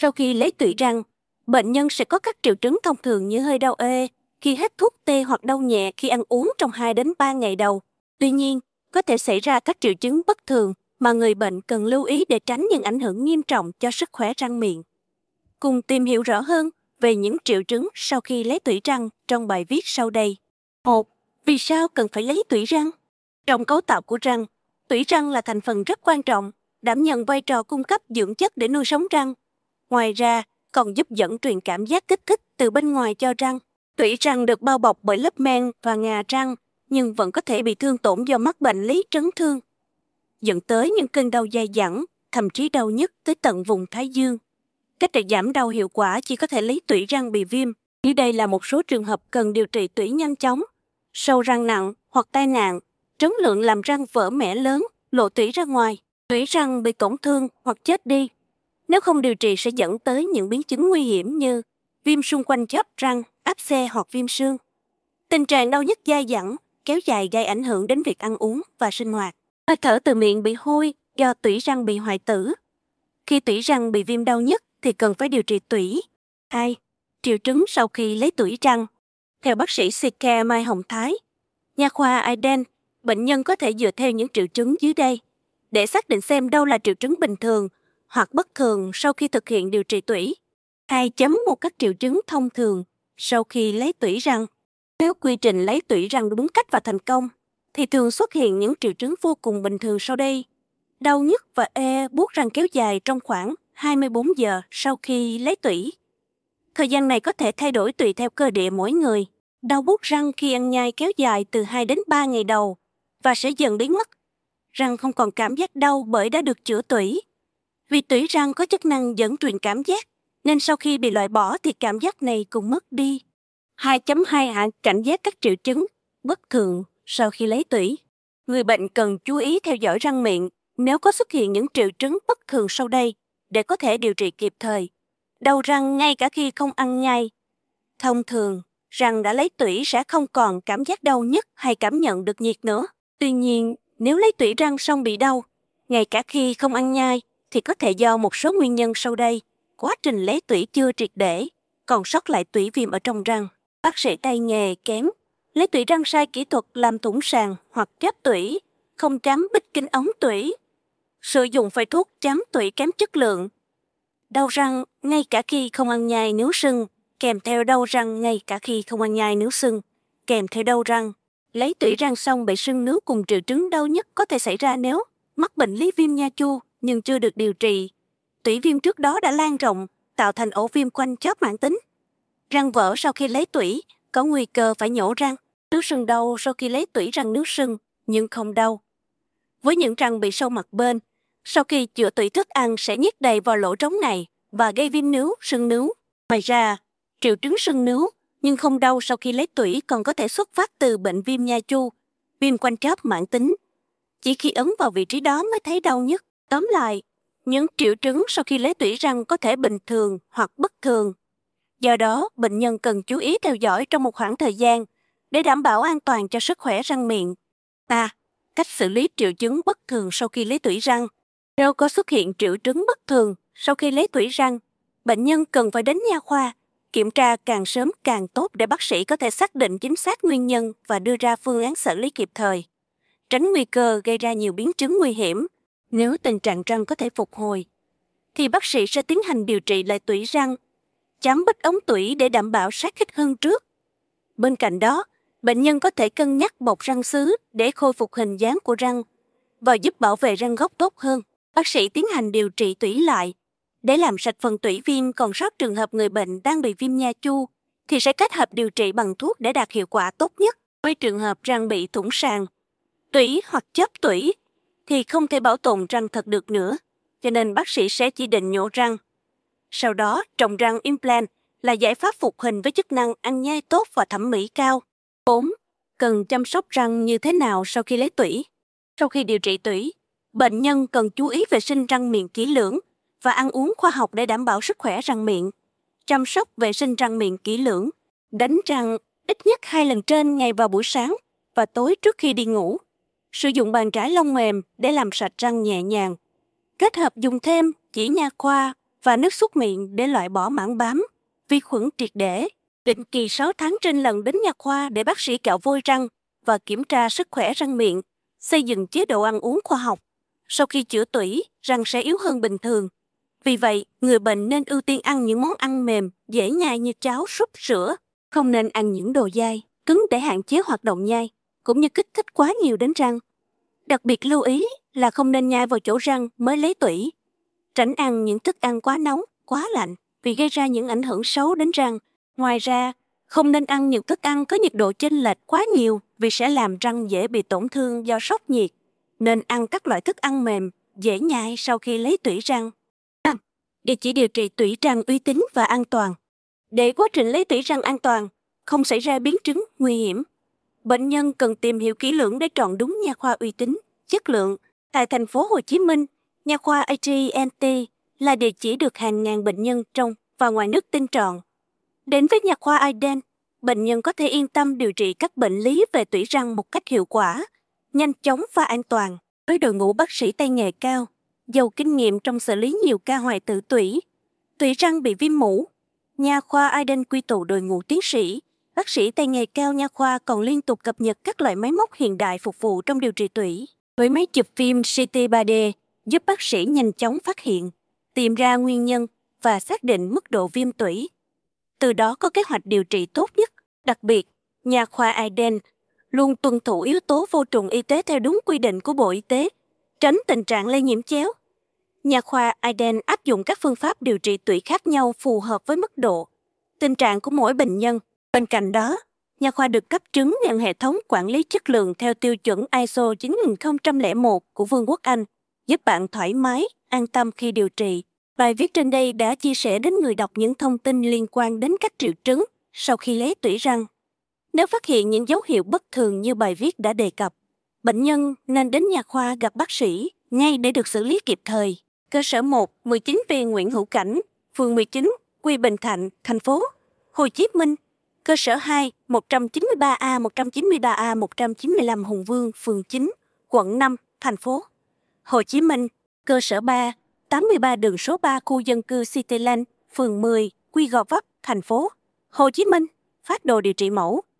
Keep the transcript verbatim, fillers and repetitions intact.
Sau khi lấy tủy răng, bệnh nhân sẽ có các triệu chứng thông thường như hơi đau ê khi hết thuốc tê hoặc đau nhẹ khi ăn uống trong hai đến ba ngày đầu. Tuy nhiên, có thể xảy ra các triệu chứng bất thường mà người bệnh cần lưu ý để tránh những ảnh hưởng nghiêm trọng cho sức khỏe răng miệng. Cùng tìm hiểu rõ hơn về những triệu chứng sau khi lấy tủy răng trong bài viết sau đây. một. Vì sao cần phải lấy tủy răng? Trong cấu tạo của răng, tủy răng là thành phần rất quan trọng, đảm nhận vai trò cung cấp dưỡng chất để nuôi sống răng. Ngoài ra, còn giúp dẫn truyền cảm giác kích thích từ bên ngoài cho răng. Tủy răng được bao bọc bởi lớp men và ngà răng, nhưng vẫn có thể bị thương tổn do mắc bệnh lý chấn thương, dẫn tới những cơn đau dai dẳng, thậm chí đau nhức tới tận vùng thái dương. Cách để giảm đau hiệu quả chỉ có thể lấy tủy răng bị viêm. Dưới đây là một số trường hợp cần điều trị tủy nhanh chóng: sâu răng nặng hoặc tai nạn, trấn lượng làm răng vỡ mẽ lớn, lộ tủy ra ngoài, tủy răng bị tổn thương hoặc chết đi. Nếu không điều trị sẽ dẫn tới những biến chứng nguy hiểm như viêm xung quanh chóp răng, áp xe hoặc viêm xương. Tình trạng đau nhức dai dẳng kéo dài gây ảnh hưởng đến việc ăn uống và sinh hoạt. Hơi thở từ miệng bị hôi do tủy răng bị hoại tử. Khi tủy răng bị viêm đau nhức thì cần phải điều trị tủy. hai. Triệu chứng sau khi lấy tủy răng. Theo bác sĩ xê ca Mai Hồng Thái, nha khoa Aiden, bệnh nhân có thể dựa theo những triệu chứng dưới đây để xác định xem đâu là triệu chứng bình thường hoặc bất thường sau khi thực hiện điều trị tủy. hai chấm một các triệu chứng thông thường sau khi lấy tủy răng. Nếu quy trình lấy tủy răng đúng cách và thành công, thì thường xuất hiện những triệu chứng vô cùng bình thường sau đây. Đau nhức và ê buốt răng kéo dài trong khoảng hai mươi bốn giờ sau khi lấy tủy. Thời gian này có thể thay đổi tùy theo cơ địa mỗi người. Đau buốt răng khi ăn nhai kéo dài từ hai đến ba ngày đầu và sẽ dần biến mất. Răng không còn cảm giác đau bởi đã được chữa tủy. Vì tủy răng có chức năng dẫn truyền cảm giác, nên sau khi bị loại bỏ thì cảm giác này cũng mất đi. hai chấm hai Hạn cảnh giác các triệu chứng bất thường sau khi lấy tủy. Người bệnh cần chú ý theo dõi răng miệng nếu có xuất hiện những triệu chứng bất thường sau đây để có thể điều trị kịp thời. Đau răng ngay cả khi không ăn nhai. Thông thường, răng đã lấy tủy sẽ không còn cảm giác đau nhức hay cảm nhận được nhiệt nữa. Tuy nhiên, nếu lấy tủy răng xong bị đau, ngay cả khi không ăn nhai, thì có thể do một số nguyên nhân sau đây. Quá trình lấy tủy chưa triệt để, còn sót lại tủy viêm ở trong răng. Bác sĩ tay nghề kém, lấy tủy răng sai kỹ thuật làm thủng sàng hoặc cháp tủy, không chấm bít kín ống tủy. Sử dụng phơi thuốc chấm tủy kém chất lượng. Đau răng ngay cả khi không ăn nhai nếu sưng, kèm theo đau răng ngay cả khi không ăn nhai nếu sưng, kèm theo đau răng. Lấy tủy răng xong bị sưng nướu cùng triệu chứng đau nhức có thể xảy ra nếu mắc bệnh lý viêm nha chu nhưng chưa được điều trị. Tủy viêm trước đó đã lan rộng, tạo thành ổ viêm quanh chóp mãn tính. Răng vỡ sau khi lấy tủy, có nguy cơ phải nhổ răng. Nước sưng đau sau khi lấy tủy răng nước sưng, nhưng không đau. Với những răng bị sâu mặt bên, sau khi chữa tủy thức ăn sẽ nhét đầy vào lỗ trống này và gây viêm nướu, sưng nướu. Ngoài ra, triệu chứng sưng nướu nhưng không đau sau khi lấy tủy còn có thể xuất phát từ bệnh viêm nha chu, viêm quanh chóp mãn tính. Chỉ khi ấn vào vị trí đó mới thấy đau nhức. Tóm lại, những triệu chứng sau khi lấy tủy răng có thể bình thường hoặc bất thường. Do đó, bệnh nhân cần chú ý theo dõi trong một khoảng thời gian để đảm bảo an toàn cho sức khỏe răng miệng. ba. Cách xử lý triệu chứng bất thường sau khi lấy tủy răng. Nếu có xuất hiện triệu chứng bất thường sau khi lấy tủy răng, bệnh nhân cần phải đến nha khoa, kiểm tra càng sớm càng tốt để bác sĩ có thể xác định chính xác nguyên nhân và đưa ra phương án xử lý kịp thời, tránh nguy cơ gây ra nhiều biến chứng nguy hiểm. Nếu tình trạng răng có thể phục hồi, thì bác sĩ sẽ tiến hành điều trị lại tủy răng, chấm bít ống tủy để đảm bảo sát kích hơn trước. Bên cạnh đó, bệnh nhân có thể cân nhắc bọc răng sứ để khôi phục hình dáng của răng và giúp bảo vệ răng gốc tốt hơn. Bác sĩ tiến hành điều trị tủy lại. Để làm sạch phần tủy viêm còn sót trường hợp người bệnh đang bị viêm nha chu, thì sẽ kết hợp điều trị bằng thuốc để đạt hiệu quả tốt nhất. Với trường hợp răng bị thủng sàng, tủy hoặc chóp tủy, thì không thể bảo tồn răng thật được nữa, cho nên bác sĩ sẽ chỉ định nhổ răng. Sau đó, trồng răng implant là giải pháp phục hình với chức năng ăn nhai tốt và thẩm mỹ cao. bốn. Cần chăm sóc răng như thế nào sau khi lấy tủy? Sau khi điều trị tủy, bệnh nhân cần chú ý vệ sinh răng miệng kỹ lưỡng và ăn uống khoa học để đảm bảo sức khỏe răng miệng. Chăm sóc vệ sinh răng miệng kỹ lưỡng, đánh răng ít nhất hai lần trên ngày vào buổi sáng và tối trước khi đi ngủ. Sử dụng bàn chải lông mềm để làm sạch răng nhẹ nhàng. Kết hợp dùng thêm chỉ nha khoa và nước súc miệng để loại bỏ mảng bám, vi khuẩn triệt để. Định kỳ sáu tháng trên lần đến nha khoa để bác sĩ cạo vôi răng và kiểm tra sức khỏe răng miệng, xây dựng chế độ ăn uống khoa học. Sau khi chữa tủy, răng sẽ yếu hơn bình thường. Vì vậy, người bệnh nên ưu tiên ăn những món ăn mềm, dễ nhai như cháo, súp, sữa. Không nên ăn những đồ dai, cứng để hạn chế hoạt động nhai, cũng như kích thích quá nhiều đến răng. Đặc biệt lưu ý là không nên nhai vào chỗ răng mới lấy tủy. Tránh ăn những thức ăn quá nóng, quá lạnh vì gây ra những ảnh hưởng xấu đến răng. Ngoài ra, không nên ăn những thức ăn có nhiệt độ chênh lệch quá nhiều vì sẽ làm răng dễ bị tổn thương do sốc nhiệt. Nên ăn các loại thức ăn mềm, dễ nhai sau khi lấy tủy răng. năm. Địa chỉ điều trị tủy răng uy tín và an toàn. Để quá trình lấy tủy răng an toàn, không xảy ra biến chứng nguy hiểm, bệnh nhân cần tìm hiểu kỹ lưỡng để chọn đúng nha khoa uy tín, chất lượng. Tại thành phố Hồ Chí Minh, nha khoa a tê and tê là địa chỉ được hàng ngàn bệnh nhân trong và ngoài nước tin trọn. Đến với nha khoa Iden, bệnh nhân có thể yên tâm điều trị các bệnh lý về tủy răng một cách hiệu quả, nhanh chóng và an toàn. Với đội ngũ bác sĩ tay nghề cao, giàu kinh nghiệm trong xử lý nhiều ca hoại tử tủy, tủy răng bị viêm mũ, nha khoa Iden quy tụ đội ngũ tiến sĩ, bác sĩ tay nghề cao nha khoa còn liên tục cập nhật các loại máy móc hiện đại phục vụ trong điều trị tủy. Với máy chụp phim xê tê ba D giúp bác sĩ nhanh chóng phát hiện, tìm ra nguyên nhân và xác định mức độ viêm tủy. Từ đó có kế hoạch điều trị tốt nhất. Đặc biệt, nha khoa Iden luôn tuân thủ yếu tố vô trùng y tế theo đúng quy định của Bộ Y tế, tránh tình trạng lây nhiễm chéo. Nha khoa Iden áp dụng các phương pháp điều trị tủy khác nhau phù hợp với mức độ, tình trạng của mỗi bệnh nhân. Bên cạnh đó, nha khoa được cấp chứng nhận hệ thống quản lý chất lượng theo tiêu chuẩn i ét o chín nghìn không trăm lẻ một của Vương quốc Anh, giúp bạn thoải mái, an tâm khi điều trị. Bài viết trên đây đã chia sẻ đến người đọc những thông tin liên quan đến các triệu chứng sau khi lấy tủy răng. Nếu phát hiện những dấu hiệu bất thường như bài viết đã đề cập, bệnh nhân nên đến nha khoa gặp bác sĩ ngay để được xử lý kịp thời. Cơ sở một, mười chín B Nguyễn Hữu Cảnh, phường mười chín, Quy Bình Thạnh, thành phố Hồ Chí Minh. Cơ sở hai, một trăm chín mươi ba A, một trăm chín mươi ba A, một trăm chín mươi lăm Hùng Vương, phường chín, quận năm, thành phố Hồ Chí Minh. Cơ sở ba, tám mươi ba đường số ba khu dân cư Cityland, phường mười, Quy Gò Vấp, thành phố Hồ Chí Minh. Phác đồ điều trị mẫu.